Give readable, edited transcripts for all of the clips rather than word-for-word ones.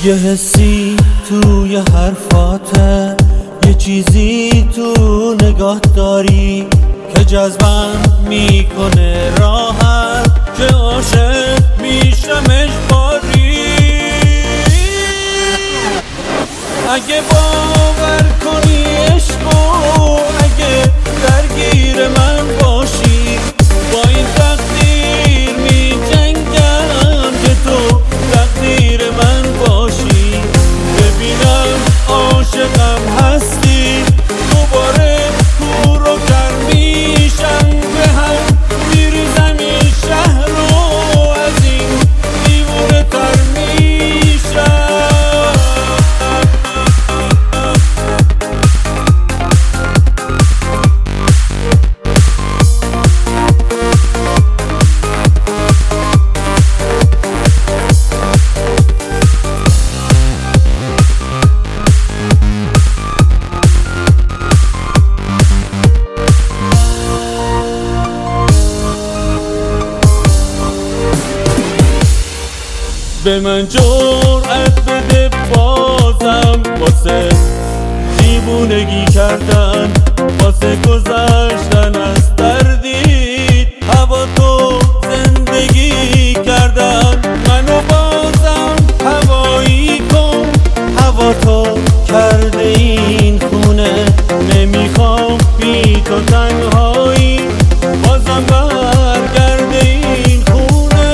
یه حسی توی حرفاته، یه چیزی تو نگاه داری که جذبم میکنه راحت، که عاشق میشم اجباری. اگه باور کنی عشقو، اگه درگیر من باشی، با این تقدیر میجنگم که تو تقدیر من باشی. ببینم عاشقم هستی، دوباره کور و کر میشم، به هم میریزم این شهر رو، از این دیوونه تر میشم. به من جرأت بده بازم، واسه دیوونگی کردن، واسه گذشتن از دردی، هوا تو زندگی کردن. منو بازم هوایی کن، هوا تو کرده این خونه، نمیخوام بی تو تنهایی، بازم برگرده این خونه.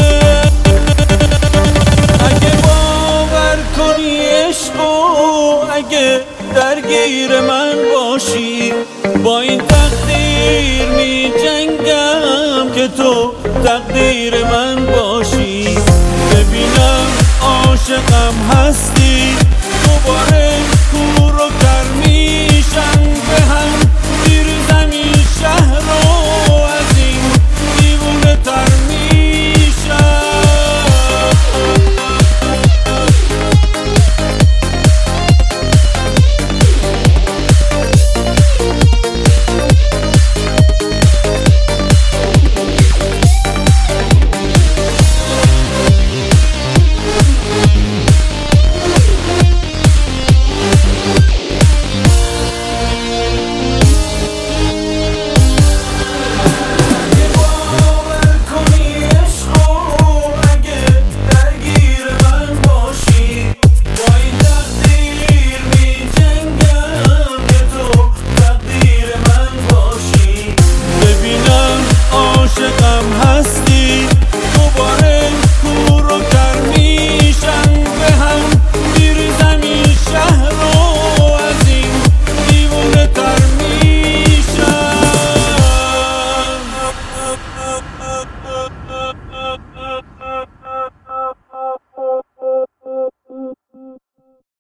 اگه درگیر من باشی، با این تقدیر می جنگم که تو تقدیر من باشی. ببینم عاشقم هستی، دوباره کور و کر میشم، به هم میریزم این شهر رو، از این دیوونه تر میشم. عاشقم هست